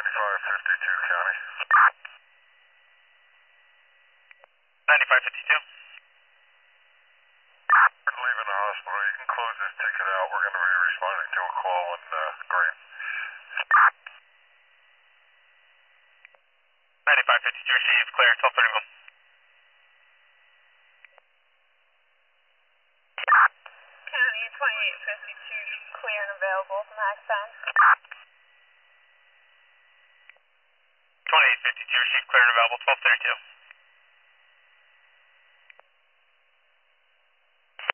9552 County. 9552. Leaving the hospital. You can close this ticket out. We're going to be responding to a call on Green. 9552 receive, clear, 1231. County 2852, clear and available, max 10. 2852 receive, clear and available, 1232.